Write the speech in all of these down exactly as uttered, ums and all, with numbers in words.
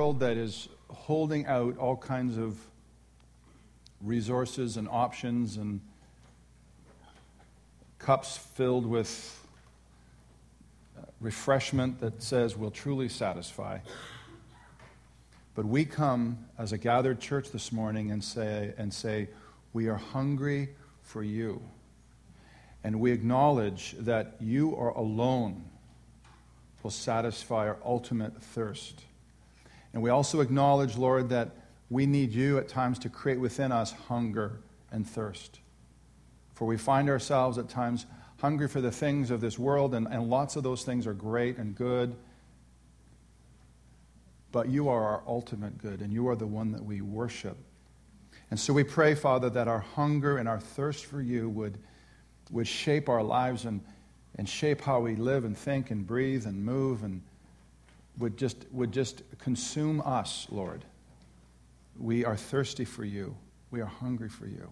world that is holding out all kinds of resources and options and cups filled with refreshment that says we'll truly satisfy. But we come as a gathered church this morning and say, and say, we are hungry for you. And we acknowledge that you are alone will satisfy our ultimate thirst. And we also acknowledge, Lord, that we need you at times to create within us hunger and thirst. For we find ourselves at times hungry for the things of this world, and, and lots of those things are great and good. But you are our ultimate good, and you are the one that we worship. And so we pray, Father, that our hunger and our thirst for you would, would shape our lives and, and shape how we live and think and breathe and move, and would just, would just consume us, Lord. We are thirsty for you. We are hungry for you.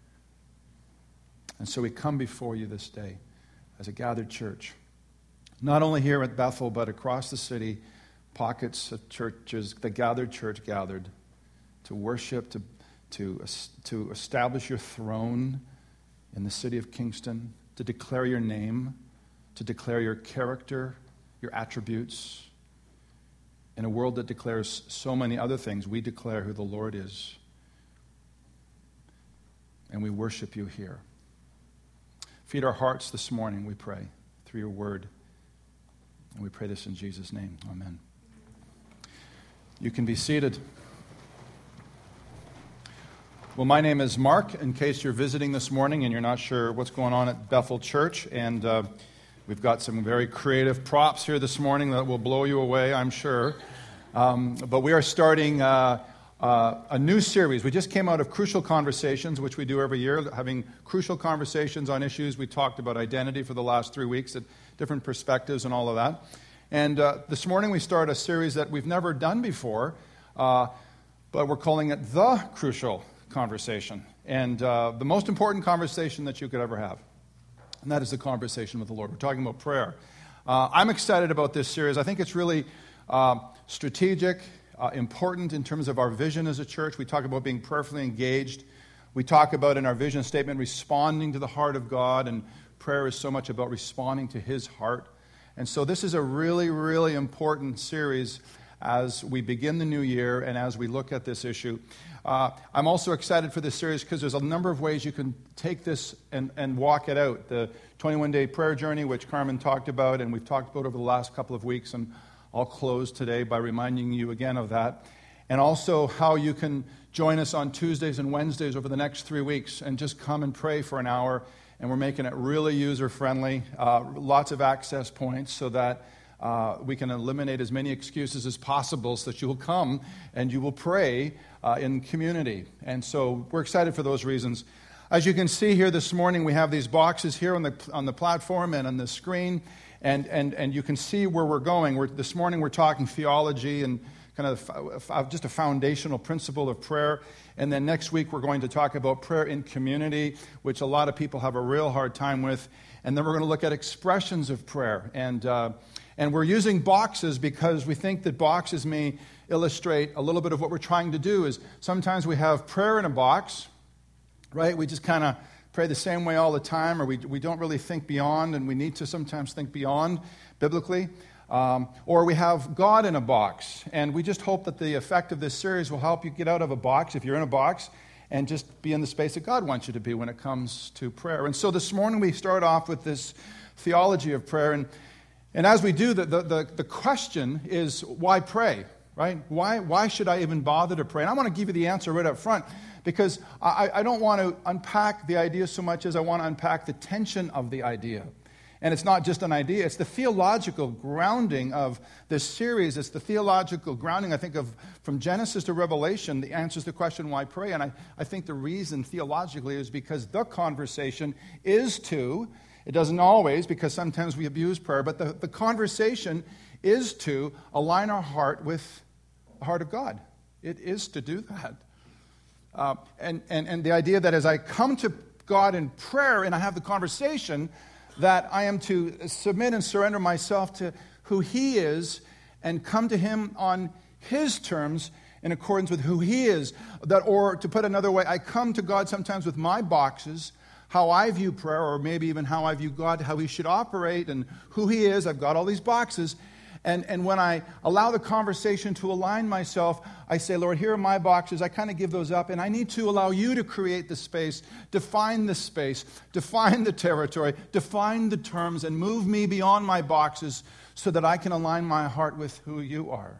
And so we come before you this day as a gathered church, not only here at Bethel, but across the city, pockets of churches, the gathered church gathered to worship, to, to, to establish your throne in the city of Kingston, to declare your name, to declare your character, your attributes. In a world that declares so many other things, we declare who the Lord is. And we worship you here. Feed our hearts this morning, we pray, through your word. And we pray this in Jesus' name. Amen. You can be seated. Well, my name is Mark, in case you're visiting this morning and you're not sure what's going on at Bethel Church. And uh, we've got some very creative props here this morning that will blow you away, I'm sure. Um, but we are starting uh, uh, a new series. We just came out of Crucial Conversations, which we do every year, having crucial conversations on issues. We talked about identity for the last three weeks at different perspectives and all of that. And uh, this morning we start a series that we've never done before, uh, but we're calling it The Crucial Conversation. And uh, the most important conversation that you could ever have. And that is the conversation with the Lord. We're talking about prayer. Uh, I'm excited about this series. I think it's really uh, strategic, uh, important in terms of our vision as a church. We talk about being prayerfully engaged. We talk about in our vision statement responding to the heart of God, and prayer is so much about responding to His heart. And so this is a really, really important series as we begin the new year and as we look at this issue. Uh, I'm also excited for this series because there's a number of ways you can take this and, and walk it out. The twenty-one day prayer journey, which Carmen talked about and we've talked about over the last couple of weeks, and I'll close today by reminding you again of that. And also how you can join us on Tuesdays and Wednesdays over the next three weeks and just come and pray for an hour. And we're making it really user-friendly, uh, lots of access points so that uh, we can eliminate as many excuses as possible so that you will come and you will pray uh, in community. And so we're excited for those reasons. As you can see here this morning, we have these boxes here on the on the platform and on the screen, and and, and you can see where we're going. We're, this morning we're talking theology and kind of just a foundational principle of prayer. And then next week we're going to talk about prayer in community, which a lot of people have a real hard time with. And then we're going to look at expressions of prayer. And uh, and we're using boxes because we think that boxes may illustrate a little bit of what we're trying to do. Is sometimes we have prayer in a box, right? We just kind of pray the same way all the time, or we we don't really think beyond, and we need to sometimes think beyond biblically. Um, or we have God in a box, and we just hope that the effect of this series will help you get out of a box, if you're in a box, and just be in the space that God wants you to be when it comes to prayer. And so this morning we start off with this theology of prayer, and and as we do, the the, the, the question is, why pray, right? Why, why should I even bother to pray? And I want to give you the answer right up front, because I, I don't want to unpack the idea so much as I want to unpack the tension of the idea. And it's not just an idea, it's the theological grounding of this series. It's the theological grounding, I think, of from Genesis to Revelation, that answers the question, why pray? And I, I think the reason theologically is because the conversation is to, it doesn't always, because sometimes we abuse prayer, but the, the conversation is to align our heart with the heart of God. It is to do that. Uh, and, and, and the idea that as I come to God in prayer and I have the conversation, that I am to submit and surrender myself to who He is and come to Him on his terms in accordance with who he is. That, or to put another way, I come to God sometimes with my boxes, how I view prayer, or maybe even how I view God, how he should operate and who he is. I've got all these boxes. And, and when I allow the conversation to align myself, I say, Lord, here are my boxes. I kind of give those up, and I need to allow you to create the space, define the space, define the territory, define the terms, and move me beyond my boxes so that I can align my heart with who you are.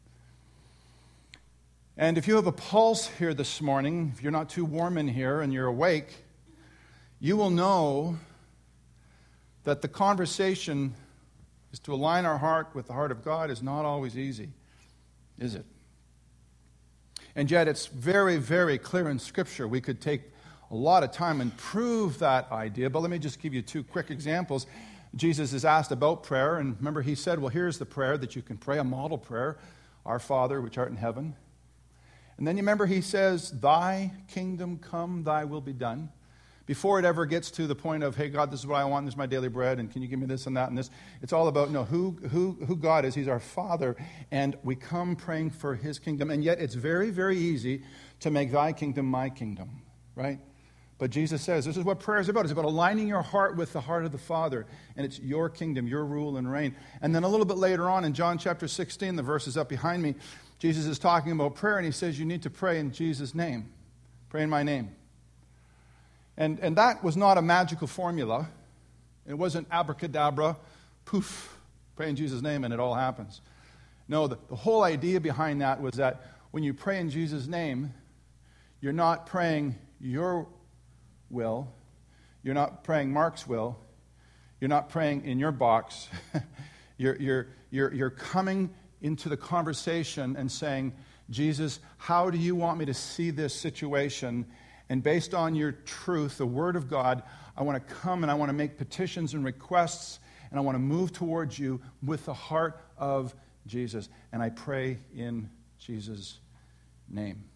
And if you have a pulse here this morning, if you're not too warm in here and you're awake, you will know that the conversation is to align our heart with the heart of God is not always easy, is it? And yet it's very, very clear in Scripture. We could take a lot of time and prove that idea, but let me just give you two quick examples. Jesus is asked about prayer, and remember he said, well, here's the prayer that you can pray, a model prayer, Our Father, which art in heaven. And then you remember he says, thy kingdom come, thy will be done. Before it ever gets to the point of, hey, God, this is what I want, this is my daily bread, and can you give me this and that and this? It's all about, no, who, who, who God is. He's our Father, and we come praying for his kingdom. And yet it's very, very easy to make thy kingdom my kingdom, right? But Jesus says, this is what prayer is about. It's about aligning your heart with the heart of the Father, and it's your kingdom, your rule and reign. And then a little bit later on in John chapter sixteen, the verse is up behind me, Jesus is talking about prayer, and he says you need to pray in Jesus' name. Pray in my name. And, and that was not a magical formula. It wasn't abracadabra, poof, pray in Jesus' name and it all happens. No, the, the whole idea behind that was that when you pray in Jesus' name, you're not praying your will, you're not praying Mark's will, you're not praying in your box. you're, you're, you're, you're coming into the conversation and saying, Jesus, how do you want me to see this situation? And based on your truth, the Word of God, I want to come and I want to make petitions and requests, and I want to move towards you with the heart of Jesus. And I pray in Jesus' name.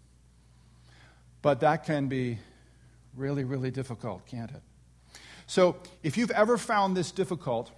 But that can be really, really difficult, can't it? So if you've ever found this difficult,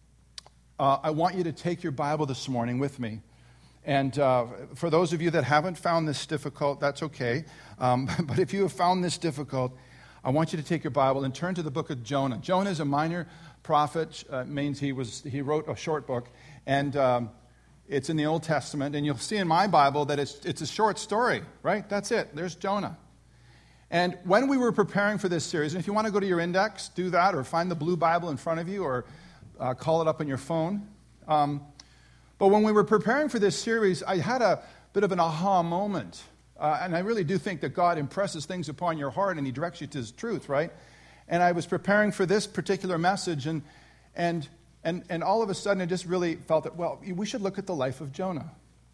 uh, I want you to take your Bible this morning with me. And uh, for those of you that haven't found this difficult, that's okay. Um, but if you have found this difficult, I want you to take your Bible and turn to the book of Jonah. Jonah is a minor prophet. Uh, means he was he wrote a short book, and um, it's in the Old Testament. And you'll see in my Bible that it's it's a short story, right? That's it. There's Jonah. And when we were preparing for this series, and if you want to go to your index, do that, or find the blue Bible in front of you, or uh, call it up on your phone. Um, But when we were preparing for this series, I had a bit of an aha moment. Uh, and I really do think that God impresses things upon your heart and he directs you to his truth, right? And I was preparing for this particular message, and and and and all of a sudden I just really felt that, well, we should look at the life of Jonah.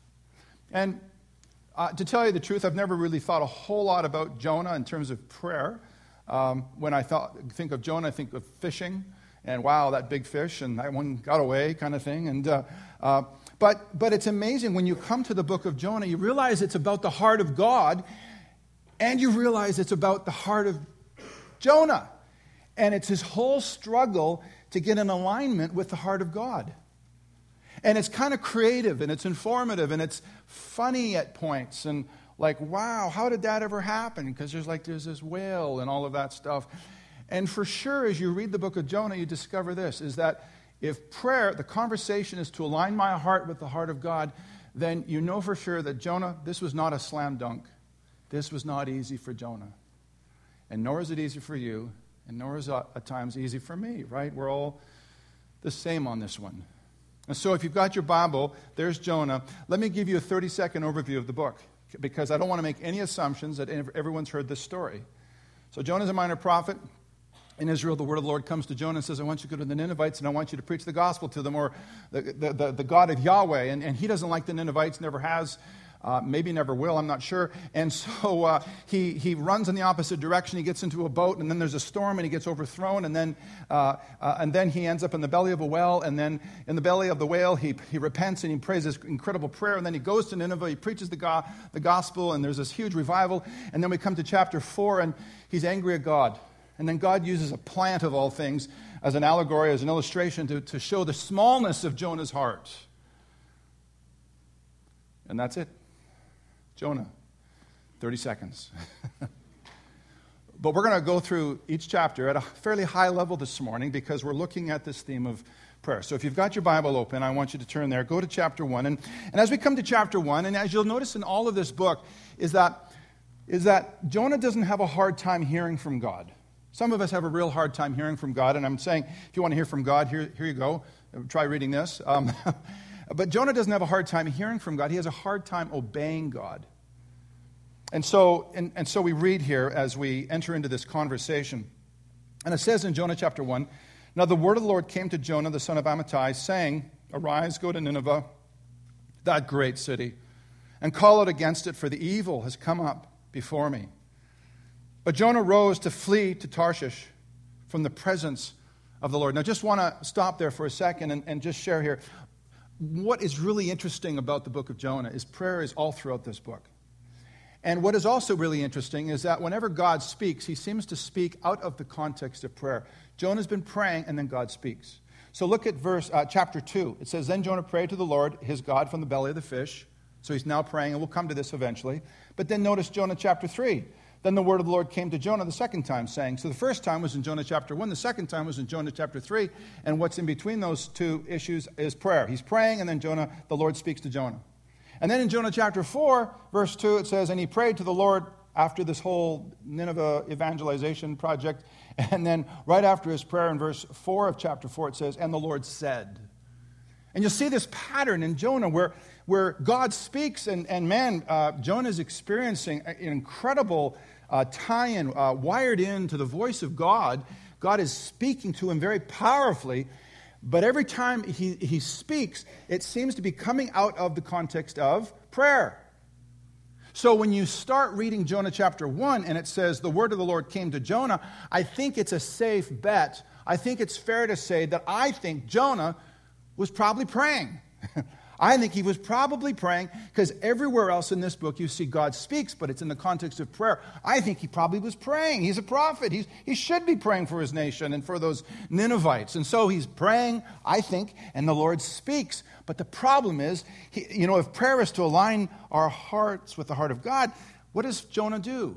And uh, to tell you the truth, I've never really thought a whole lot about Jonah in terms of prayer. Um, when I thought, think of Jonah, I think of fishing. And wow, that big fish, and that one got away, kind of thing. And uh, uh, but but it's amazing when you come to the book of Jonah, you realize it's about the heart of God, and you realize it's about the heart of Jonah, and it's his whole struggle to get in alignment with the heart of God. And it's kind of creative, and it's informative, and it's funny at points, and like, wow, how did that ever happen? Because there's like there's this whale and all of that stuff. And for sure, as you read the book of Jonah, you discover this, is that if prayer, the conversation is to align my heart with the heart of God, then you know for sure that Jonah, this was not a slam dunk. This was not easy for Jonah. And nor is it easy for you, and nor is it at times easy for me, right? We're all the same on this one. And so if you've got your Bible, there's Jonah. Let me give you a thirty-second overview of the book, because I don't want to make any assumptions that everyone's heard this story. So Jonah's a minor prophet. In Israel, the word of the Lord comes to Jonah and says, I want you to go to the Ninevites and I want you to preach the gospel to them, or the, the, the, the God of Yahweh. And, and he doesn't like the Ninevites, never has, uh, maybe never will, I'm not sure. And so uh, he, he runs in the opposite direction. He gets into a boat, and then there's a storm, and he gets overthrown. And then uh, uh, and then he ends up in the belly of a whale. And then in the belly of the whale, he, he repents and he prays this incredible prayer. And then he goes to Nineveh, he preaches the, go- the gospel, and there's this huge revival. And then we come to chapter four, and he's angry at God. And then God uses a plant of all things as an allegory, as an illustration to, to show the smallness of Jonah's heart. And that's it. Jonah, thirty seconds. But we're going to go through each chapter at a fairly high level this morning because we're looking at this theme of prayer. So if you've got your Bible open, I want you to turn there. Go to chapter one. And, and as we come to chapter one, and as you'll notice in all of this book, is that, is that Jonah doesn't have a hard time hearing from God. Some of us have a real hard time hearing from God, and I'm saying, if you want to hear from God, here, here you go. Try reading this. Um, but Jonah doesn't have a hard time hearing from God. He has a hard time obeying God. And so, and, and so we read here as we enter into this conversation. And it says in Jonah chapter one, "Now the word of the Lord came to Jonah, the son of Amittai, saying, Arise, go to Nineveh, that great city, and call out against it, for the evil has come up before me." But Jonah rose to flee to Tarshish from the presence of the Lord. Now, just want to stop there for a second and, and just share here. What is really interesting about the book of Jonah is prayer is all throughout this book. And what is also really interesting is that whenever God speaks, he seems to speak out of the context of prayer. Jonah's been praying, and then God speaks. So look at verse uh, chapter two. It says, "Then Jonah prayed to the Lord, his God, from the belly of the fish." So he's now praying, and we'll come to this eventually. But then notice Jonah chapter three. "Then the word of the Lord came to Jonah the second time, saying," so the first time was in Jonah chapter one, the second time was in Jonah chapter three, and what's in between those two issues is prayer. He's praying, and then Jonah, the Lord speaks to Jonah. And then in Jonah chapter four, verse two, it says, "And he prayed to the Lord," after this whole Nineveh evangelization project. And then right after his prayer in verse four of chapter four, it says, "And the Lord said." And you'll see this pattern in Jonah where, where God speaks, and, and man, uh, Jonah is experiencing an incredible uh, tie-in, uh, wired into the voice of God. God is speaking to him very powerfully. But every time he, he speaks, it seems to be coming out of the context of prayer. So when you start reading Jonah chapter one and it says, "The word of the Lord came to Jonah," I think it's a safe bet. I think it's fair to say that I think Jonah was probably praying. I think he was probably praying because everywhere else in this book you see God speaks, but it's in the context of prayer. I think he probably was praying. He's a prophet. He's, he should be praying for his nation and for those Ninevites. And so he's praying, I think, and the Lord speaks. But the problem is, he, you know, if prayer is to align our hearts with the heart of God, what does Jonah do?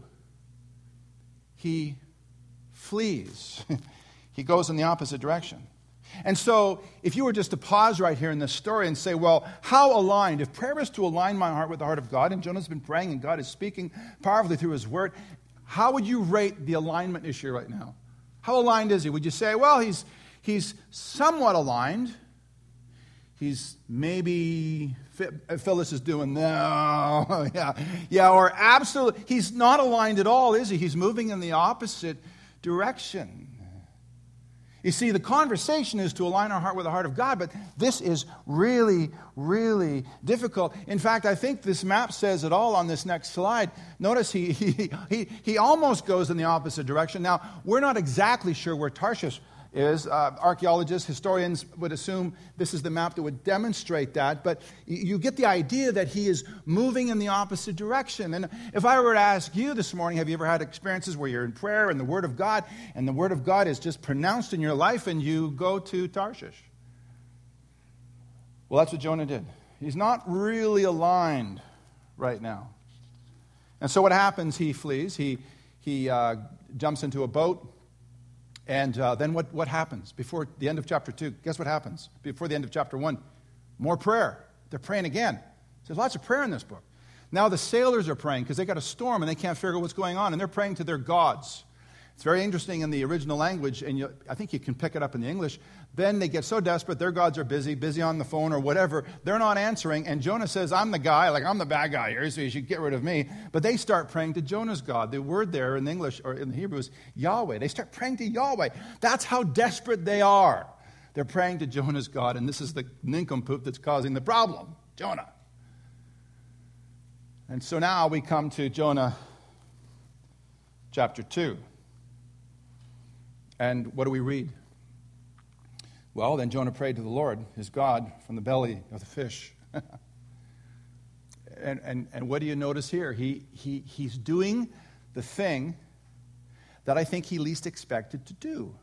He flees. He goes in the opposite direction. And so, if you were just to pause right here in this story and say, well, how aligned? If prayer is to align my heart with the heart of God, and Jonah's been praying and God is speaking powerfully through his word, how would you rate the alignment issue right now? How aligned is he? Would you say, well, he's, he's somewhat aligned. He's maybe, Phyllis is doing, no, yeah, yeah, or absolutely, he's not aligned at all, is he? He's moving in the opposite direction. You see, the conversation is to align our heart with the heart of God, but this is really, really difficult. In fact, I think this map says it all on this next slide. Notice he he he, he almost goes in the opposite direction. Now, we're not exactly sure where Tarshish is. Uh, archaeologists, historians would assume this is the map that would demonstrate that, but you get the idea that he is moving in the opposite direction. And if I were to ask you this morning, have you ever had experiences where you're in prayer and the Word of God, and the Word of God is just pronounced in your life and you go to Tarshish? Well, that's what Jonah did. He's not really aligned right now. And so what happens? He flees. He, he uh, jumps into a boat. And uh, then what, what happens? Before the end of chapter two, guess what happens? Before the end of chapter one, more prayer. They're praying again. There's lots of prayer in this book. Now the sailors are praying because they got a storm and they can't figure out what's going on. And they're praying to their gods. It's very interesting in the original language, and you, I think you can pick it up in the English. Then they get so desperate, their gods are busy, busy on the phone or whatever. They're not answering, and Jonah says, I'm the guy, like I'm the bad guy here, so you should get rid of me. But they start praying to Jonah's God. The word there in English, or in the Hebrew, is Yahweh. They start praying to Yahweh. That's how desperate they are. They're praying to Jonah's God, and this is the nincompoop that's causing the problem, Jonah. And so now we come to Jonah chapter two. And what do we read? Well, then Jonah prayed to the Lord, his God, from the belly of the fish. and, and, and what do you notice here? He, he, he's doing the thing that I think he least expected to do.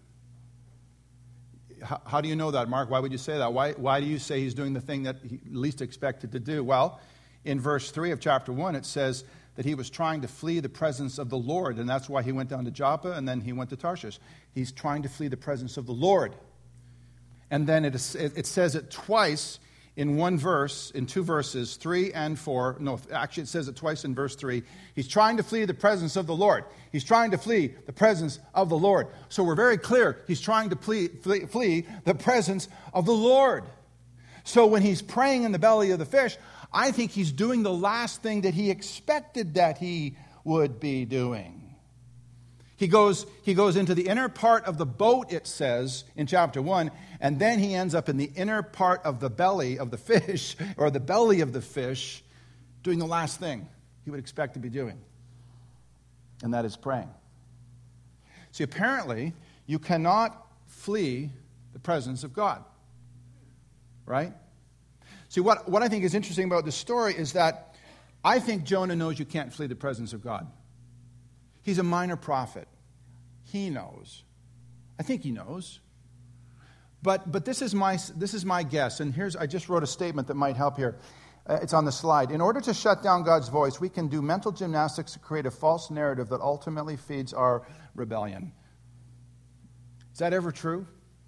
How, how do you know that, Mark? Why would you say that? Why, why do you say he's doing the thing that he least expected to do? Well, in verse three of chapter one, it says that he was trying to flee the presence of the Lord, and that's why he went down to Joppa, and then he went to Tarshish. He's trying to flee the presence of the Lord. And then it, is, it says it twice in one verse, in two verses, three and four. No, actually it says it twice in verse three. He's trying to flee the presence of the Lord. He's trying to flee the presence of the Lord. So we're very clear. He's trying to flee, flee, flee the presence of the Lord. So when he's praying in the belly of the fish, I think he's doing the last thing that he expected that he would be doing. He goes, he goes into the inner part of the boat, it says, in chapter one, and then he ends up in the inner part of the belly of the fish, or the belly of the fish, doing the last thing he would expect to be doing, and that is praying. See, apparently, you cannot flee the presence of God, right? See, what, what I think is interesting about this story is that I think Jonah knows you can't flee the presence of God. He's a minor prophet. He knows. I think he knows. But but this is my this is my guess. And here's I just wrote a statement that might help here. Uh, it's on the slide. In order to shut down God's voice, we can do mental gymnastics to create a false narrative that ultimately feeds our rebellion. Is that ever true?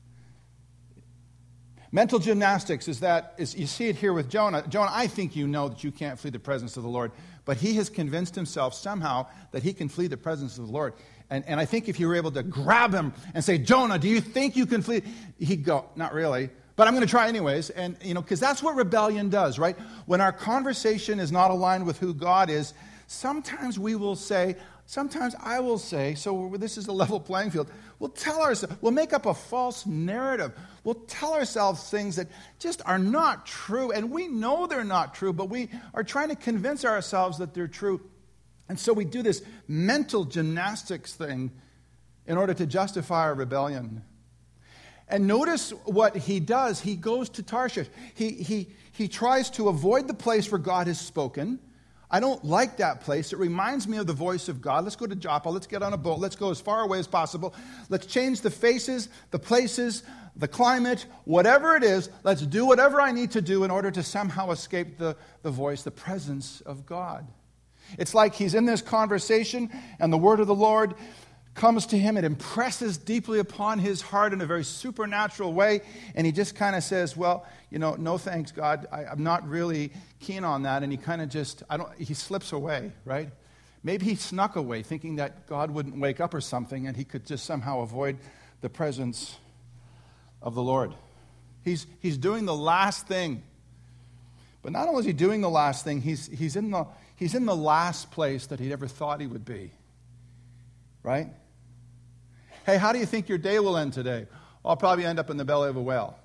Mental gymnastics is that, is, you see it here with Jonah. Jonah, I think you know that you can't flee the presence of the Lord, but he has convinced himself somehow that he can flee the presence of the Lord. And, and I think if you were able to grab him and say, Jonah, do you think you can flee? He'd go, not really, but I'm going to try anyways. And, you know, because that's what rebellion does, right? When our conversation is not aligned with who God is, sometimes we will say, sometimes I will say, so this is a level playing field, we'll tell ourselves, we'll make up a false narrative. We'll tell ourselves things that just are not true, and we know they're not true, but we are trying to convince ourselves that they're true. And so we do this mental gymnastics thing in order to justify our rebellion. And notice what he does. He goes to Tarshish. He, he, he tries to avoid the place where God has spoken. I don't like that place. It reminds me of the voice of God. Let's go to Joppa. Let's get on a boat. Let's go as far away as possible. Let's change the faces, the places, the climate, whatever it is. Let's do whatever I need to do in order to somehow escape the, the voice, the presence of God. It's like he's in this conversation and the word of the Lord comes to him. It impresses deeply upon his heart in a very supernatural way. And he just kind of says, well, you know, no thanks, God. I, I'm not really keen on that. And he kind of just, I don't, he slips away, right? Maybe he snuck away thinking that God wouldn't wake up or something and he could just somehow avoid the presence of the Lord. He's, he's doing the last thing. But not only is he doing the last thing, he's, he's, in the, he's in the last place that he ever thought he would be. Right? Hey, how do you think your day will end today? I'll probably end up in the belly of a whale.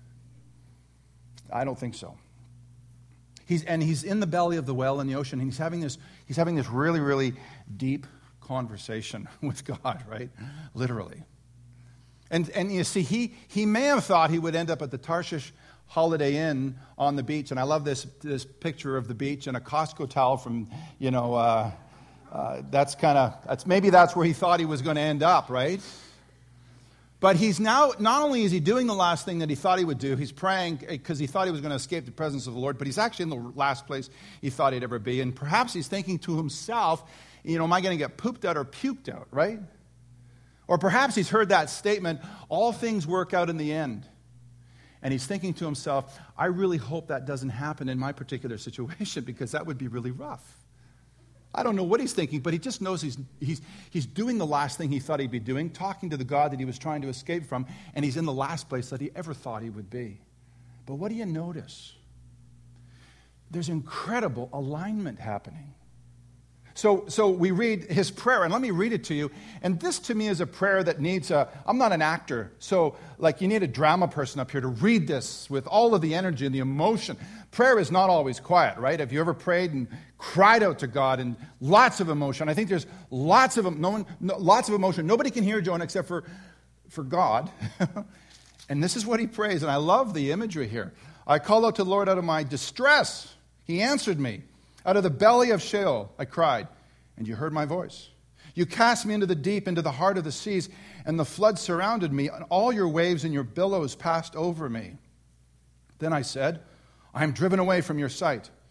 I don't think so. He's, and he's in the belly of the whale in the ocean, and he's having this, he's having this really, really deep conversation with God, right? Literally. And, and you see, he, he may have thought he would end up at the Tarshish Holiday Inn on the beach, and I love this, this picture of the beach and a Costco towel from, you know, uh, Uh, that's kind of, that's maybe that's where he thought he was going to end up, right? But he's now, not only is he doing the last thing that he thought he would do, he's praying because he thought he was going to escape the presence of the Lord, but he's actually in the last place he thought he'd ever be. And perhaps he's thinking to himself, you know, am I going to get pooped out or puked out, right? Or perhaps he's heard that statement, all things work out in the end. And he's thinking to himself, I really hope that doesn't happen in my particular situation because that would be really rough. I don't know what he's thinking, but he just knows he's, he's, he's doing the last thing he thought he'd be doing, talking to the God that he was trying to escape from, and he's in the last place that he ever thought he would be. But what do you notice? There's incredible alignment happening. So, so we read his prayer, and let me read it to you. And this to me is a prayer that needs a, I'm not an actor, so like you need a drama person up here to read this with all of the energy and the emotion. Prayer is not always quiet, right? Have you ever prayed and cried out to God and lots of emotion? I think there's lots of, no one, no, lots of emotion. Nobody can hear Jonah except for, for God. And this is what he prays, and I love the imagery here. I called out to the Lord out of my distress. He answered me. Out of the belly of Sheol, I cried, and you heard my voice. You cast me into the deep, into the heart of the seas, and the flood surrounded me, and all your waves and your billows passed over me. Then I said, I am driven away from your sight.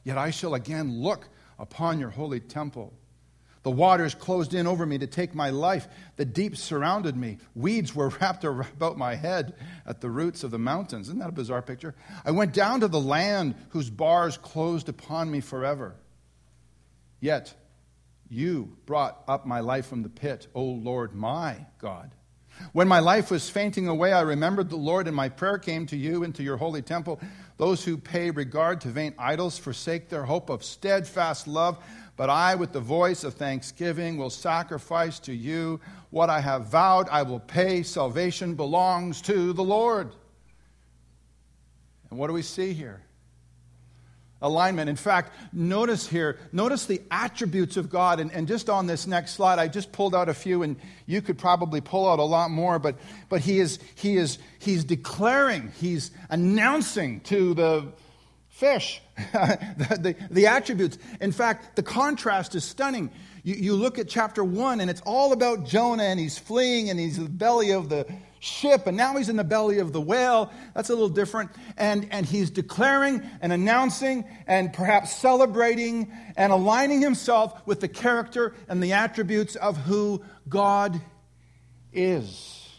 Yet I shall again look upon your holy temple. The waters closed in over me to take my life. The deep surrounded me. Weeds were wrapped about my head at the roots of the mountains. Isn't that a bizarre picture? I went down to the land whose bars closed upon me forever. Yet you brought up my life from the pit, O Lord my God. When my life was fainting away, I remembered the Lord, and my prayer came to you into your holy temple. Those who pay regard to vain idols forsake their hope of steadfast love. But I, with the voice of thanksgiving, will sacrifice to you what I have vowed. I will pay. Salvation belongs to the Lord. And what do we see here? Alignment. In fact, notice here, notice the attributes of God. And, and just on this next slide, I just pulled out a few, and you could probably pull out a lot more. But, but he is, he is, he's declaring, he's announcing to the fish the, the, the attributes. In fact, the contrast is stunning. You, you look at chapter one, and it's all about Jonah, and he's fleeing, and he's in the belly of the ship, and now he's in the belly of the whale. That's a little different. And, and he's declaring and announcing and perhaps celebrating and aligning himself with the character and the attributes of who God is.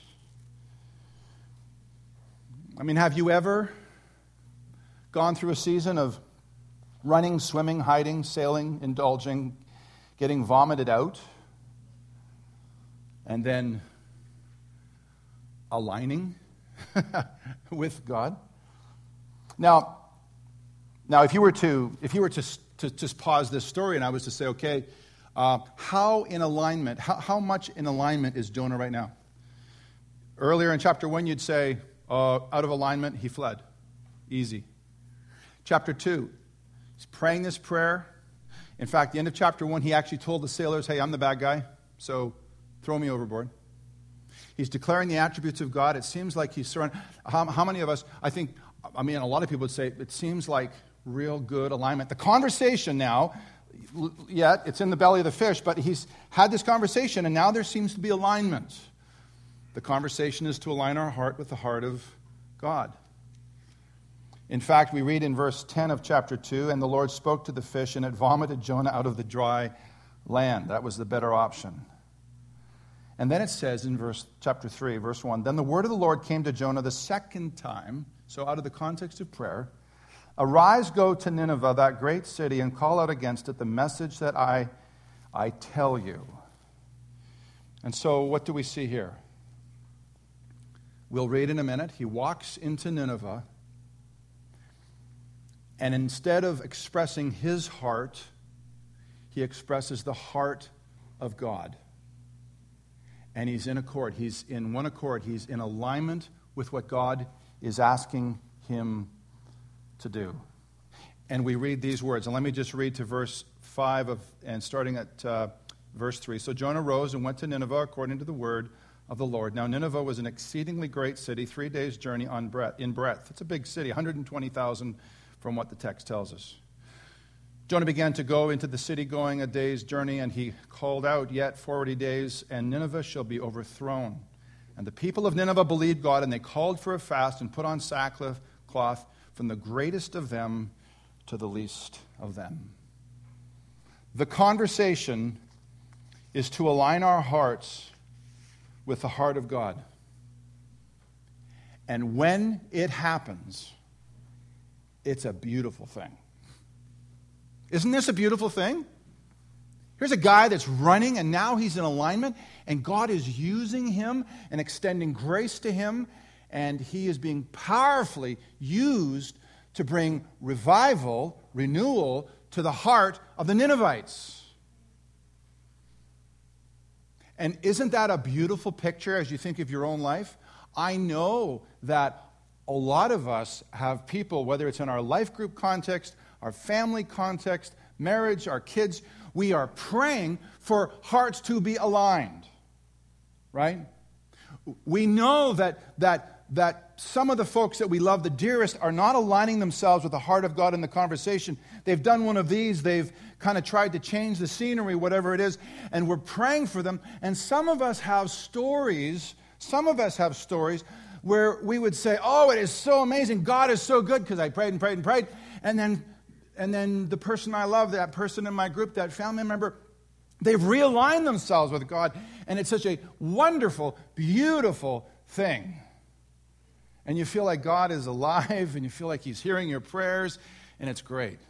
I mean, have you ever gone through a season of running, swimming, hiding, sailing, indulging, getting vomited out, and then aligning with God? Now, now, if you were to if you were to, to just pause this story, and I was to say, okay, uh, how in alignment, how, how much in alignment is Jonah right now? Earlier in chapter one, you'd say, uh, out of alignment, he fled. Easy. Chapter two, he's praying this prayer. In fact, the end of chapter one, he actually told the sailors, hey, I'm the bad guy, so throw me overboard. He's declaring the attributes of God. It seems like he's surrounded. How, how many of us, I think, I mean, a lot of people would say, it seems like real good alignment. The conversation now, yet it's in the belly of the fish, but he's had this conversation, and now there seems to be alignment. The conversation is to align our heart with the heart of God. In fact, we read in verse ten of chapter two, and the Lord spoke to the fish, and it vomited Jonah out of the dry land. That was the better option. And then it says in verse chapter three, verse one, then the word of the Lord came to Jonah the second time, so out of the context of prayer, arise, go to Nineveh, that great city, and call out against it the message that I, I tell you. And so what do we see here? We'll read in a minute. He walks into Nineveh, and instead of expressing his heart, he expresses the heart of God. And he's in accord. He's in one accord. He's in alignment with what God is asking him to do. And we read these words. And let me just read to verse five of, and starting at uh, verse three. So Jonah rose and went to Nineveh according to the word of the Lord. Now Nineveh was an exceedingly great city, three days' journey on breadth, in breadth. It's a big city, one hundred twenty thousand from what the text tells us. Jonah began to go into the city, going a day's journey, and he called out, yet forty days, and Nineveh shall be overthrown. And the people of Nineveh believed God, and they called for a fast and put on sackcloth from the greatest of them to the least of them. The conversation is to align our hearts with the heart of God. And when it happens, it's a beautiful thing. Isn't this a beautiful thing? Here's a guy that's running, and now he's in alignment, and God is using him and extending grace to him, and he is being powerfully used to bring revival, renewal to the heart of the Ninevites. And isn't that a beautiful picture as you think of your own life? I know that a lot of us have people, whether it's in our life group context, our family context, marriage, our kids, we are praying for hearts to be aligned, right? We know that that that some of the folks that we love the dearest are not aligning themselves with the heart of God in the conversation. They've done one of these, they've kind of tried to change the scenery, whatever it is, and we're praying for them. And some of us have stories, some of us have stories where we would say, oh, it is so amazing, God is so good, because I prayed and prayed and prayed, and then and then the person I love, that person in my group, that family member, they've realigned themselves with God, and it's such a wonderful, beautiful thing. And you feel like God is alive, and you feel like He's hearing your prayers, and it's great.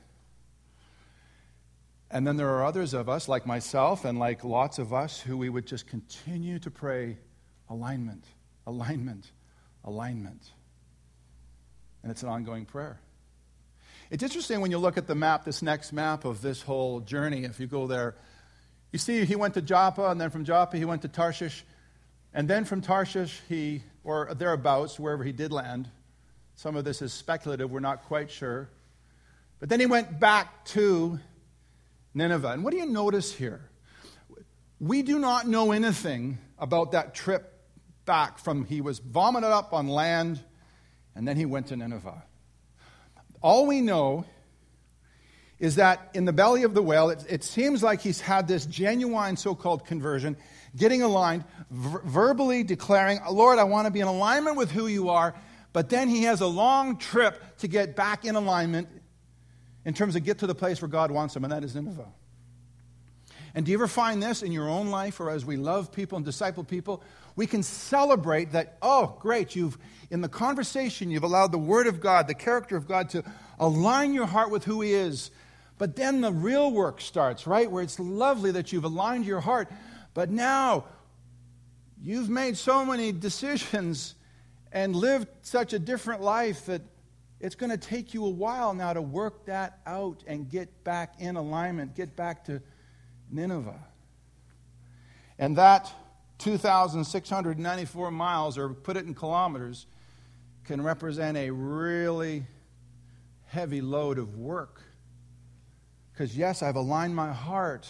And then there are others of us, like myself and like lots of us, who we would just continue to pray alignment, alignment, alignment. And it's an ongoing prayer. It's interesting when you look at the map, this next map of this whole journey, if you go there, you see he went to Joppa, and then from Joppa he went to Tarshish, and then from Tarshish he, or thereabouts, wherever he did land. Some of this is speculative, we're not quite sure. But then he went back to Nineveh. And what do you notice here? We do not know anything about that trip back from he was vomited up on land and then he went to Nineveh. All we know is that in the belly of the whale, it, it seems like he's had this genuine so-called conversion, getting aligned, ver- verbally declaring, Lord, I want to be in alignment with who you are, but then he has a long trip to get back in alignment in terms of get to the place where God wants him, and that is Nineveh. And do you ever find this in your own life, or as we love people and disciple people, we can celebrate that, oh, great, you've, in the conversation, you've allowed the Word of God, the character of God to align your heart with who He is. But then the real work starts, right, where it's lovely that you've aligned your heart, but now you've made so many decisions and lived such a different life that it's going to take you a while now to work that out and get back in alignment, get back to Nineveh. And that two thousand six hundred ninety-four miles, or put it in kilometers, can represent a really heavy load of work. Because yes, I've aligned my heart,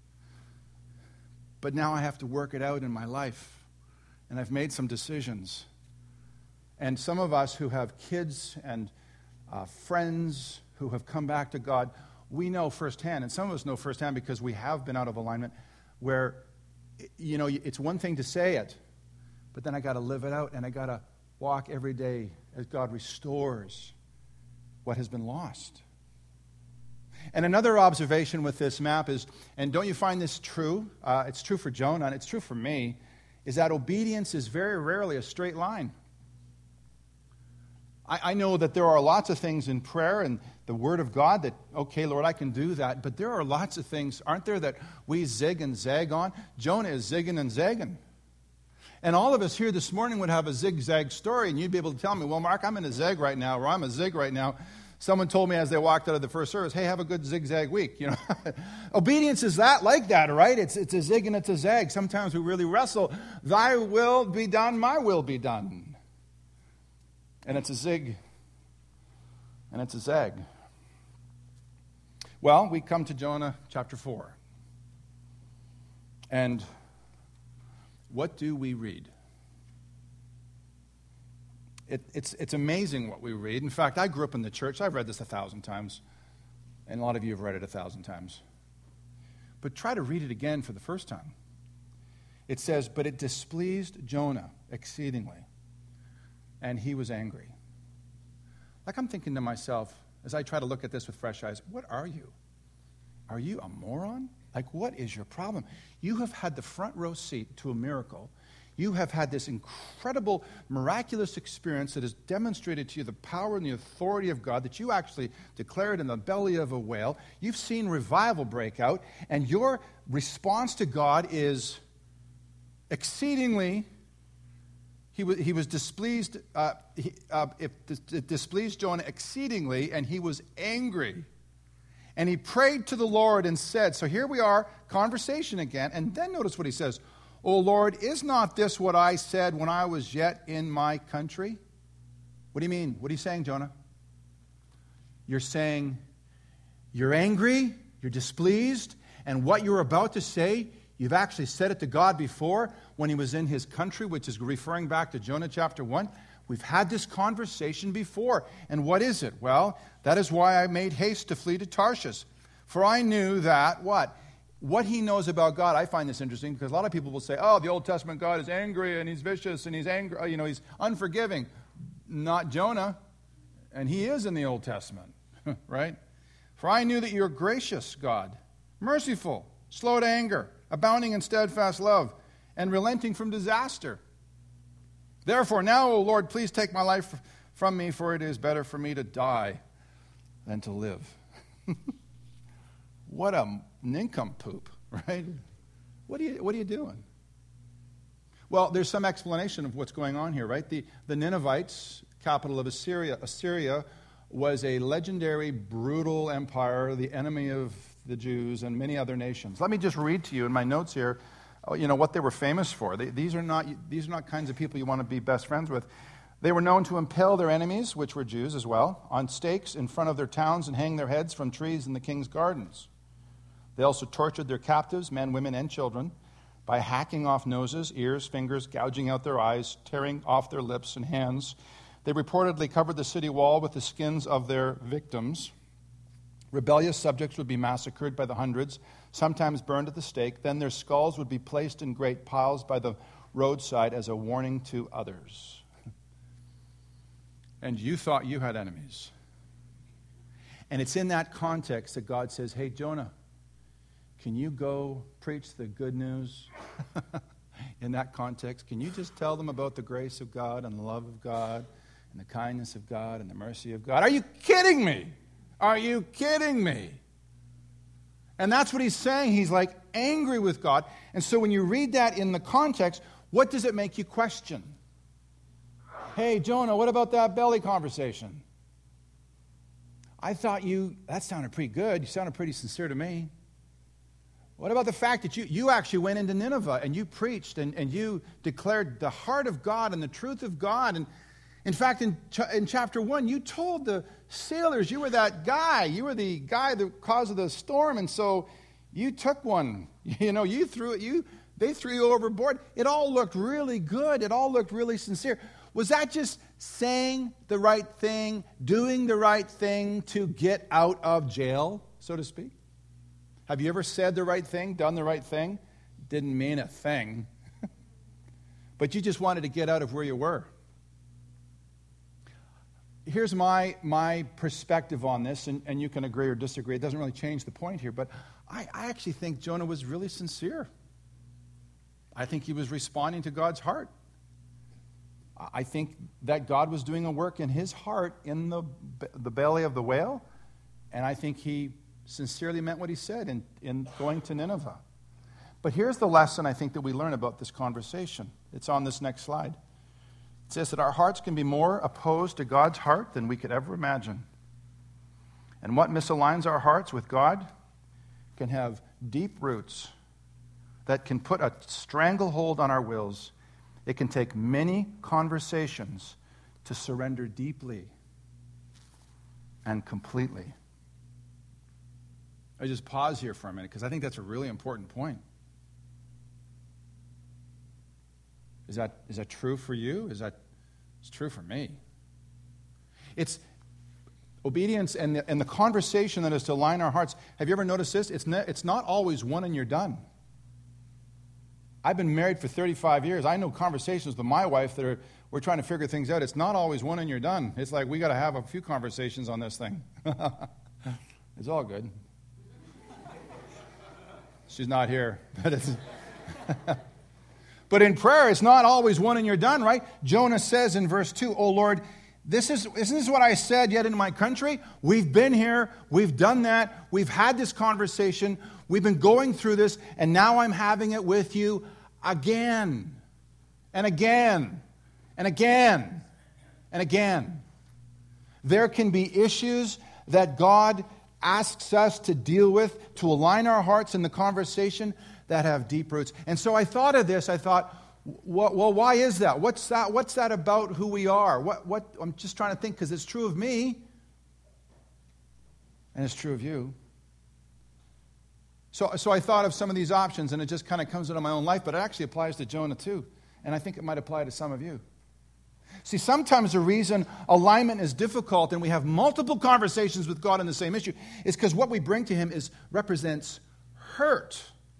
but now I have to work it out in my life. And I've made some decisions. And some of us who have kids and uh, friends who have come back to God, we know firsthand, and some of us know firsthand because we have been out of alignment, where, you know, it's one thing to say it, but then I got to live it out, and I got to walk every day as God restores what has been lost. And another observation with this map is, and don't you find this true? Uh, it's true for Jonah, and it's true for me, is that obedience is very rarely a straight line. I, I know that there are lots of things in prayer and the Word of God that, okay, Lord, I can do that, but there are lots of things, aren't there, that we zig and zag on? Jonah is zigging and zagging. And all of us here this morning would have a zigzag story, and you'd be able to tell me, well, Mark, I'm in a zag right now, or I'm a zig right now. Someone told me as they walked out of the first service, hey, have a good zigzag week. You know, obedience is that like that, right? It's it's a zig and it's a zag. Sometimes we really wrestle. Thy will be done, my will be done. And it's a zig and it's a zag. Well, we come to Jonah chapter four. And what do we read? It, it's, it's amazing what we read. In fact, I grew up in the church. I've read this a thousand times. And a lot of you have read it a thousand times. But try to read it again for the first time. It says, but it displeased Jonah exceedingly, and he was angry. Like I'm thinking to myself, as I try to look at this with fresh eyes, what are you? Are you a moron? Like, what is your problem? You have had the front row seat to a miracle. You have had this incredible, miraculous experience that has demonstrated to you the power and the authority of God that you actually declared in the belly of a whale. You've seen revival break out, and your response to God is exceedingly, he was, he was displeased, uh, he, uh, it, it displeased Jonah exceedingly, and he was angry. And he prayed to the Lord and said, so here we are, conversation again, and then notice what he says. O Lord, is not this what I said when I was yet in my country? What do you mean? What are you saying, Jonah? You're saying you're angry, you're displeased, and what you're about to say, you've actually said it to God before when he was in his country, which is referring back to Jonah chapter one. We've had this conversation before. And what is it? Well, that is why I made haste to flee to Tarshish. For I knew that, what? What he knows about God, I find this interesting because a lot of people will say, oh, the Old Testament God is angry and he's vicious and he's angry, you know, he's unforgiving. Not Jonah, and he is in the Old Testament, right? For I knew that you are gracious, God, merciful, slow to anger, abounding in steadfast love, and relenting from disaster. Therefore, now, O Lord, please take my life from me, for it is better for me to die than to live. What a nincompoop, right? What are you, what are you doing? Well, there's some explanation of what's going on here, right? The, the Ninevites, capital of Assyria, Assyria was a legendary, brutal empire, the enemy of the Jews and many other nations. Let me just read to you in my notes here, you know, what they were famous for. They, these are not these are not kinds of people you want to be best friends with. They were known to impale their enemies, which were Jews as well, on stakes in front of their towns and hang their heads from trees in the king's gardens. They also tortured their captives, men, women, and children, by hacking off noses, ears, fingers, gouging out their eyes, tearing off their lips and hands. They reportedly covered the city wall with the skins of their victims. Rebellious subjects would be massacred by the hundreds, sometimes burned at the stake. Then their skulls would be placed in great piles by the roadside as a warning to others. And you thought you had enemies. And it's in that context that God says, hey, Jonah, can you go preach the good news? In that context, can you just tell them about the grace of God and the love of God and the kindness of God and the mercy of God? Are you kidding me? Are you kidding me? And that's what he's saying. He's like angry with God. And so when you read that in the context, what does it make you question? Hey, Jonah, what about that belly conversation? I thought you, that sounded pretty good. You sounded pretty sincere to me. What about the fact that you, you actually went into Nineveh and you preached and, and you declared the heart of God and the truth of God? And in fact, in, ch- in chapter one, you told the sailors you were that guy. You were the guy, the cause of the storm. And so you took one. You know, you threw it. You, they threw you overboard. It all looked really good. It all looked really sincere. Was that just saying the right thing, doing the right thing to get out of jail, so to speak? Have you ever said the right thing, done the right thing? Didn't mean a thing. But you just wanted to get out of where you were. Here's my, my perspective on this, and, and you can agree or disagree. It doesn't really change the point here, but I, I actually think Jonah was really sincere. I think he was responding to God's heart. I think that God was doing a work in his heart in the, the belly of the whale, and I think he sincerely meant what he said in, in going to Nineveh. But here's the lesson I think that we learn about this conversation. It's on this next slide. It says that our hearts can be more opposed to God's heart than we could ever imagine. And what misaligns our hearts with God can have deep roots that can put a stranglehold on our wills. It can take many conversations to surrender deeply and completely. I just pause here for a minute because I think that's a really important point. Is that is that true for you? Is that it's true for me? It's obedience and the, and the conversation that is to align our hearts. Have you ever noticed this? It's ne- it's not always one and you're done. I've been married for thirty-five years. I know conversations with my wife that are we're trying to figure things out. It's not always one and you're done. It's like we got to have a few conversations on this thing. It's all good. She's not here, but it's but in prayer, it's not always one and you're done, right? Jonah says in verse two, "Oh Lord, this is isn't this what I said yet in my country? We've been here, we've done that, we've had this conversation, we've been going through this, and now I'm having it with you again, and again, and again, and again." There can be issues that God asks us to deal with, to align our hearts in the conversation that have deep roots. And so I thought of this, I thought, well, why is that? What's that, what's that about who we are? What, what, I'm just trying to think, because it's true of me, and it's true of you. So, so I thought of some of these options, and it just kind of comes out of my own life, but it actually applies to Jonah too. And I think it might apply to some of you. See, sometimes the reason alignment is difficult and we have multiple conversations with God on the same issue is because what we bring to him is represents hurt.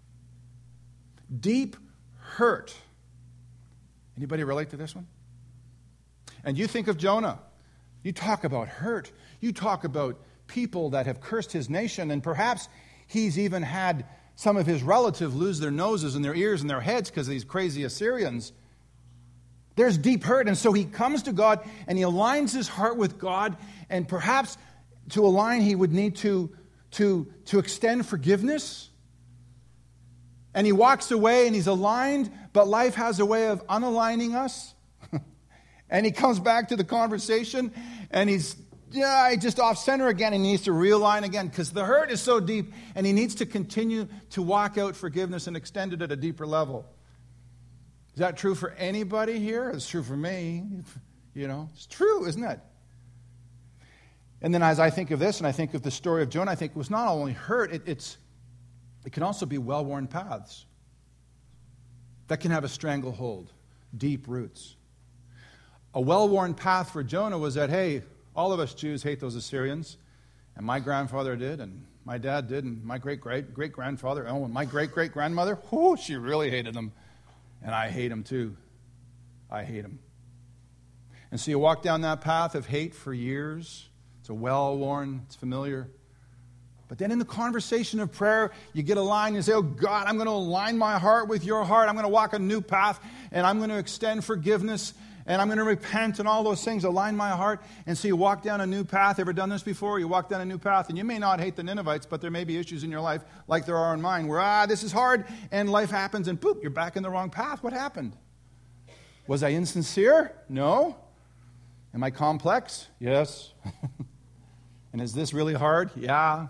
Deep hurt. Anybody relate to this one? And you think of Jonah. You talk about hurt. You talk about people that have cursed his nation, and perhaps he's even had some of his relatives lose their noses and their ears and their heads because of these crazy Assyrians. There's deep hurt, and so he comes to God and he aligns his heart with God, and perhaps to align he would need to, to, to extend forgiveness. And he walks away and he's aligned, but life has a way of unaligning us. And he comes back to the conversation and he's yeah, just off center again, and he needs to realign again because the hurt is so deep, and he needs to continue to walk out forgiveness and extend it at a deeper level. Is that true for anybody here? It's true for me. You know, it's true, isn't it? And then as I think of this, and I think of the story of Jonah, I think it was not only hurt, it, it's it can also be well-worn paths that can have a stranglehold, deep roots. A well-worn path for Jonah was that, hey, all of us Jews hate those Assyrians, and my grandfather did, and my dad did, and my great-great-great-grandfather, oh, and my great-great-grandmother, whoo, she really hated them, and I hate them too. I hate them. And so you walk down that path of hate for years. It's a well-worn, it's familiar. But then in the conversation of prayer, you get aligned and you say, oh, God, I'm going to align my heart with your heart. I'm going to walk a new path, and I'm going to extend forgiveness, and I'm going to repent and all those things, align my heart. And so you walk down a new path. Ever done this before? You walk down a new path, and you may not hate the Ninevites, but there may be issues in your life, like there are in mine, where, ah, this is hard, and life happens, and boop, you're back in the wrong path. What happened? Was I insincere? No. Am I complex? Yes. And is this really hard? Yeah.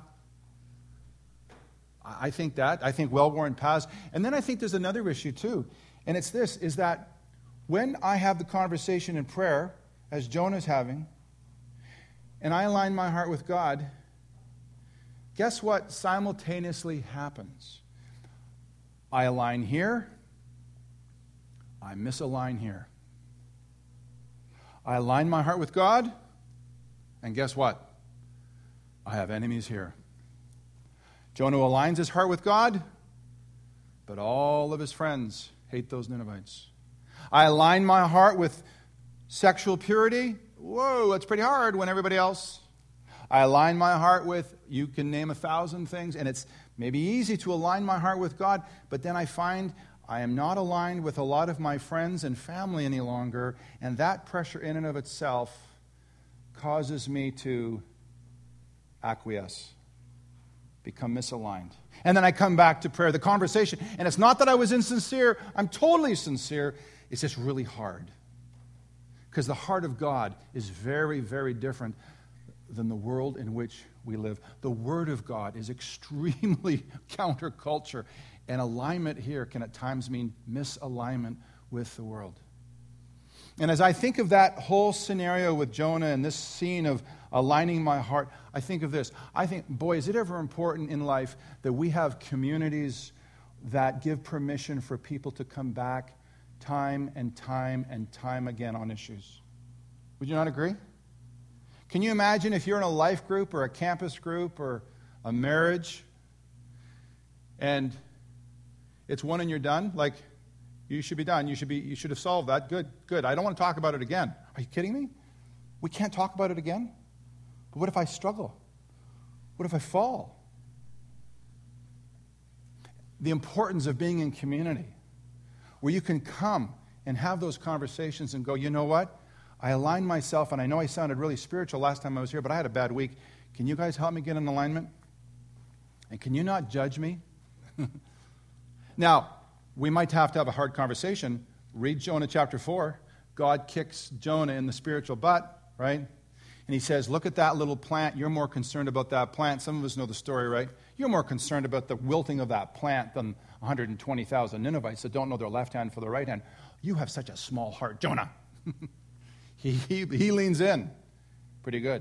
I think that. I think well-worn paths. And then I think there's another issue, too. And it's this, is that when I have the conversation in prayer, as Jonah's having, and I align my heart with God, guess what simultaneously happens? I align here, I misalign here. I align my heart with God, and guess what? I have enemies here. Jonah aligns his heart with God, but all of his friends hate those Ninevites. I align my heart with sexual purity. Whoa, that's pretty hard when everybody else. I align my heart with, you can name a thousand things, and it's maybe easy to align my heart with God, but then I find I am not aligned with a lot of my friends and family any longer, and that pressure in and of itself causes me to acquiesce, become misaligned. And then I come back to prayer, the conversation, and it's not that I was insincere, I'm totally sincere, it's just really hard. Because the heart of God is very, very different than the world in which we live. The Word of God is extremely counterculture, and alignment here can at times mean misalignment with the world. And as I think of that whole scenario with Jonah and this scene of aligning my heart, I think of this. I think, boy, is it ever important in life that we have communities that give permission for people to come back time and time and time again on issues. Would you not agree? Can you imagine if you're in a life group or a campus group or a marriage and it's one and you're done? Like, you should be done. You should be. You should have solved that. Good, good. I don't want to talk about it again. Are you kidding me? We can't talk about it again? But what if I struggle? What if I fall? The importance of being in community where you can come and have those conversations and go, you know what? I aligned myself, and I know I sounded really spiritual last time I was here, but I had a bad week. Can you guys help me get in alignment? And can you not judge me? Now, we might have to have a hard conversation. Read Jonah chapter four. God kicks Jonah in the spiritual butt, right? And he says, look at that little plant. You're more concerned about that plant. Some of us know the story, right? You're more concerned about the wilting of that plant than one hundred twenty thousand Ninevites that don't know their left hand for their right hand. You have such a small heart, Jonah. he, he, he leans in. Pretty good.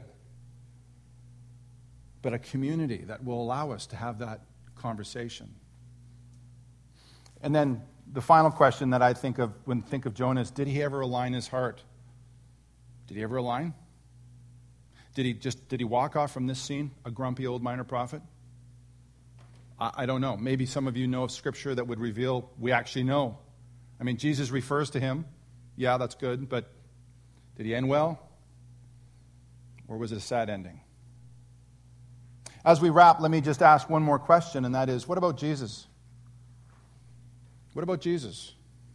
But a community that will allow us to have that conversation. And then the final question that I think of when I think of Jonah is, did he ever align his heart? Did he ever align? Did he just did he walk off from this scene a grumpy old minor prophet? I, I don't know. Maybe some of you know of scripture that would reveal we actually know. I mean, Jesus refers to him. Yeah, that's good, but did he end well? Or was it a sad ending? As we wrap, let me just ask one more question, and that is, what about Jesus? What about Jesus?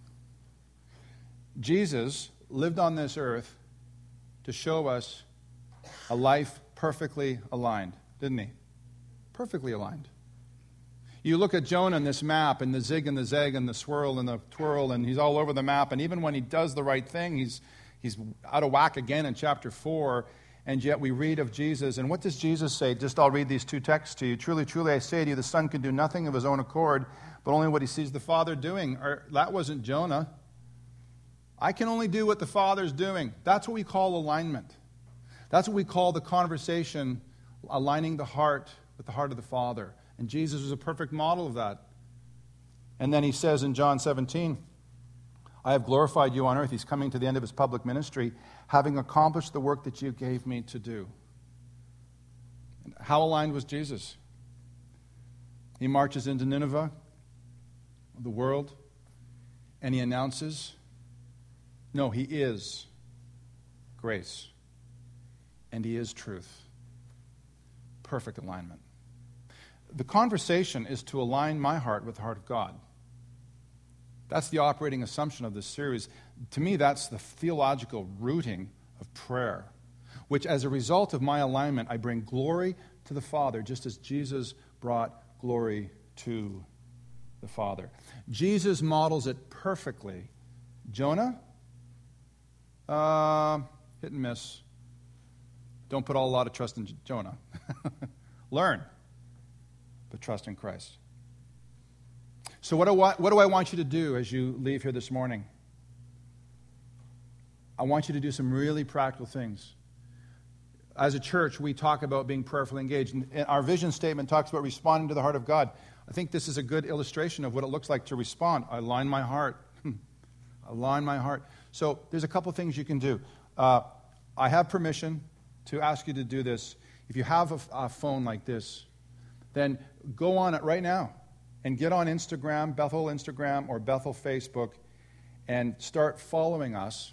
Jesus lived on this earth to show us a life perfectly aligned, didn't he? Perfectly aligned. You look at Jonah in this map, and the zig and the zag and the swirl and the twirl, and he's all over the map, and even when he does the right thing, he's, he's out of whack again in chapter four. And yet we read of Jesus, and what does Jesus say? Just I'll read these two texts to you. Truly, truly, I say to you, the Son can do nothing of his own accord, but only what he sees the Father doing. Or, that wasn't Jonah. I can only do what the Father's doing. That's what we call alignment. That's what we call the conversation, aligning the heart with the heart of the Father. And Jesus was a perfect model of that. And then he says in John seventeen, I have glorified you on earth. He's coming to the end of his public ministry, having accomplished the work that you gave me to do. How aligned was Jesus? He marches into Nineveh, the world, and he announces, no, he is grace, and he is truth. Perfect alignment. The conversation is to align my heart with the heart of God. That's the operating assumption of this series. To me, that's the theological rooting of prayer, which as a result of my alignment, I bring glory to the Father, just as Jesus brought glory to the Father. Jesus models it perfectly. Jonah, uh, hit and miss. Don't put all a lot of trust in Jonah. Learn, but trust in Christ. So what do, I, what do I want you to do as you leave here this morning? I want you to do some really practical things. As a church, we talk about being prayerfully engaged. And our vision statement talks about responding to the heart of God. I think this is a good illustration of what it looks like to respond. I align my heart. Align my heart. So there's a couple things you can do. Uh, I have permission to ask you to do this. If you have a, a phone like this, then go on it right now. And get on Instagram, Bethel Instagram, or Bethel Facebook, and start following us.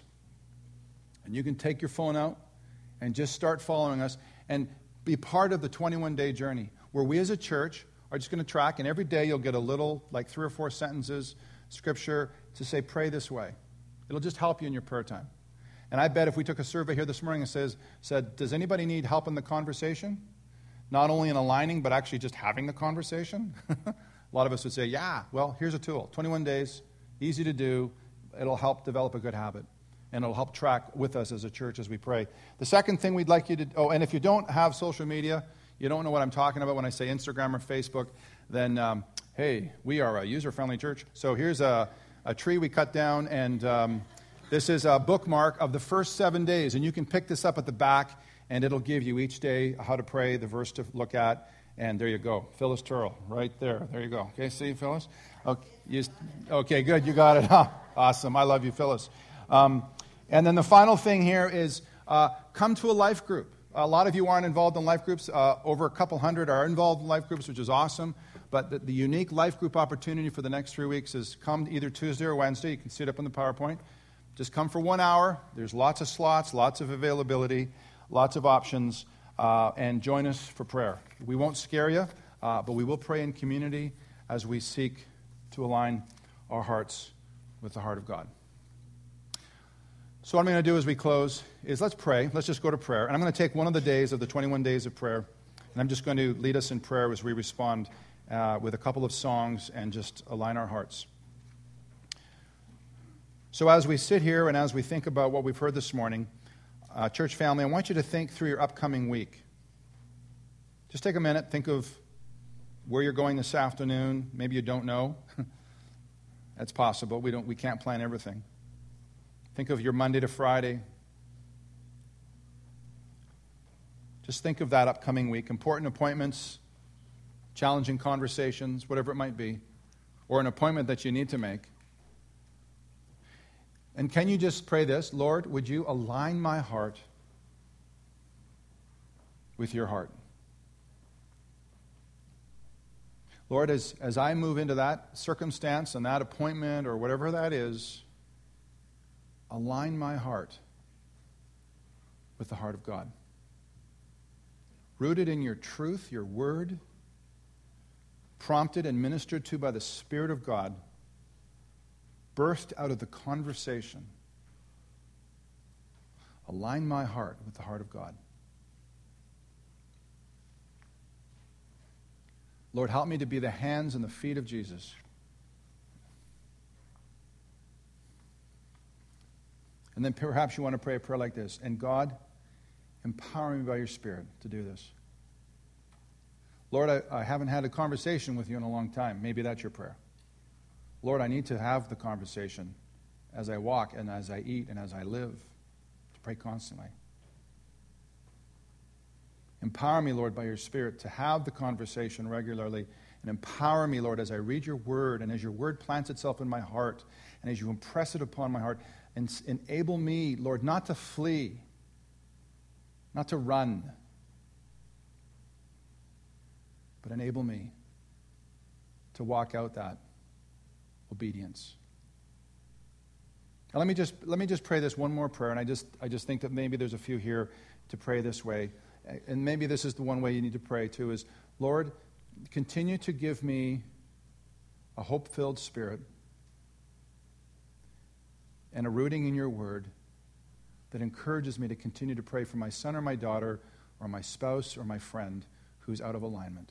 And you can take your phone out and just start following us and be part of the twenty-one day journey, where we as a church are just going to track, and every day you'll get a little, like three or four sentences, scripture, to say, pray this way. It'll just help you in your prayer time. And I bet if we took a survey here this morning and says, said, does anybody need help in the conversation? Not only in aligning, but actually just having the conversation? A lot of us would say, yeah, well, here's a tool. twenty-one days, easy to do. It'll help develop a good habit. And it'll help track with us as a church as we pray. The second thing we'd like you to, oh, and if you don't have social media, you don't know what I'm talking about when I say Instagram or Facebook, then, um, hey, we are a user-friendly church. So here's a, a tree we cut down, and um, this is a bookmark of the first seven days. And you can pick this up at the back, and it'll give you each day how to pray, the verse to look at. And there you go. Phyllis Turl, right there. There you go. Okay, see, Phyllis? Okay, you, okay good. You got it. Huh? Awesome. I love you, Phyllis. Um, and then the final thing here is uh, come to a life group. A lot of you aren't involved in life groups. Uh, over a couple hundred are involved in life groups, which is awesome. But the, the unique life group opportunity for the next three weeks is come either Tuesday or Wednesday. You can see it up on the PowerPoint. Just come for one hour. There's lots of slots, lots of availability, lots of options. Uh, and join us for prayer. We won't scare you, uh, but we will pray in community as we seek to align our hearts with the heart of God. So what I'm going to do as we close is let's pray. Let's just go to prayer. And I'm going to take one of the days of the twenty-one days of prayer, and I'm just going to lead us in prayer as we respond uh, with a couple of songs and just align our hearts. So as we sit here and as we think about what we've heard this morning, Uh, church family, I want you to think through your upcoming week. Just take a minute, think of where you're going this afternoon. Maybe you don't know. That's possible. We don't. We can't plan everything. Think of your Monday to Friday. Just think of that upcoming week. Important appointments, challenging conversations, whatever it might be, or an appointment that you need to make. And can you just pray this? Lord, would you align my heart with your heart? Lord, as, as I move into that circumstance and that appointment or whatever that is, align my heart with the heart of God. rooted in your truth, your word, prompted and ministered to by the Spirit of God, birthed out of the conversation. Align my heart with the heart of God. Lord, help me to be the hands and the feet of Jesus. And then perhaps you want to pray a prayer like this. And God, empower me by your Spirit to do this. Lord, I, I haven't had a conversation with you in a long time. Maybe that's your prayer. Lord, I need to have the conversation as I walk and as I eat and as I live. To pray constantly. Empower me, Lord, by your Spirit to have the conversation regularly. And empower me, Lord, as I read your word and as your word plants itself in my heart and as you impress it upon my heart. And enable me, Lord, not to flee, not to run, but enable me to walk out that obedience. Now let me just let me just pray this one more prayer, and I just I just think that maybe there's a few here to pray this way, and maybe this is the one way you need to pray too. Is Lord, continue to give me a hope-filled spirit and a rooting in your word that encourages me to continue to pray for my son or my daughter or my spouse or my friend who's out of alignment.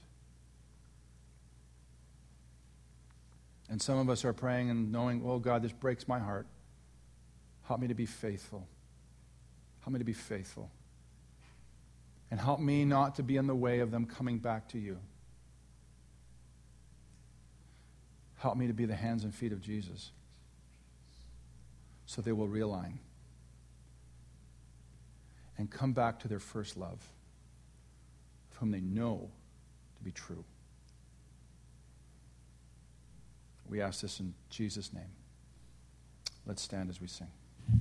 And some of us are praying and knowing, oh God, this breaks my heart. Help me to be faithful. Help me to be faithful. And help me not to be in the way of them coming back to you. Help me to be the hands and feet of Jesus, so they will realign and come back to their first love, of whom they know to be true. We ask this in Jesus' name. Let's stand as we sing.